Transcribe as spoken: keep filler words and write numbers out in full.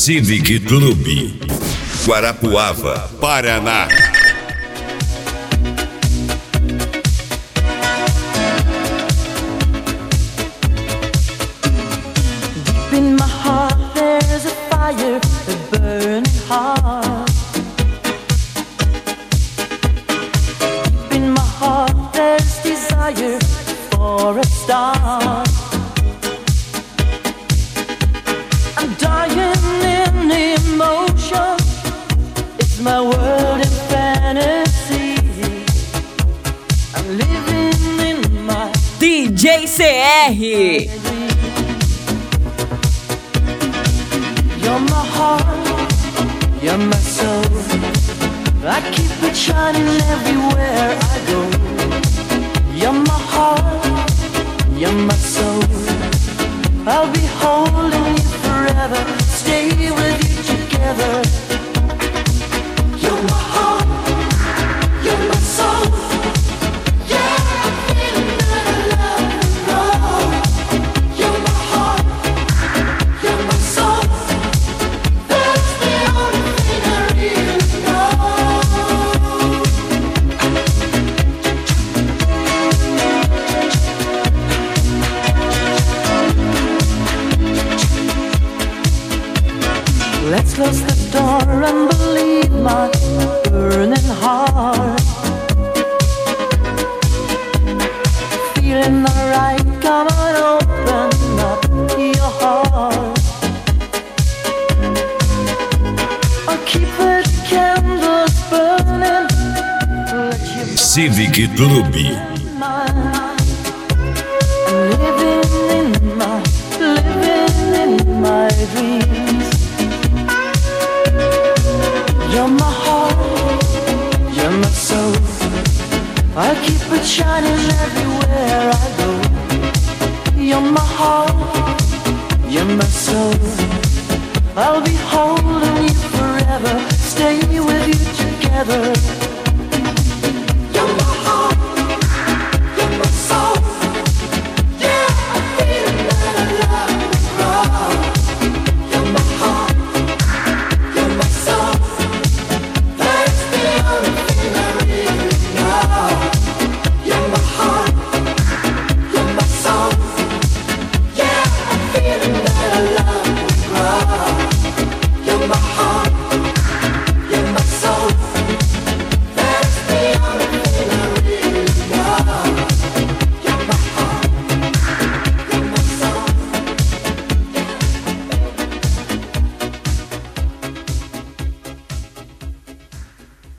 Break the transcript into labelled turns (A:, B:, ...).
A: Civic Clube, Guarapuava, Paraná.
B: Deep in my heart there's a fire, a burning heart. Deep in my heart there's desire for a star. I'm dying in emotion, it's my world in fantasy. I'm living in my
C: D J C R.
B: You're my heart, you're my soul. I keep it shining everywhere I go. You're my heart, you're my soul. I'll be holding you forever, stay with you together. You're my heart, you're my soul. Yeah, I'm feeling that I love and roll. You're my heart, you're my soul. That's the only thing I really Let's close the door and believe my burning heart. Feeling alright, come on, open up your heart. I'll keep the candles burning. Let you
A: Civic Clube.
B: Living in my, living in my dreams. You're my heart, you're my soul. I'll keep it shining everywhere I go. You're my heart, you're my soul. I'll be holding you forever, stay with you together.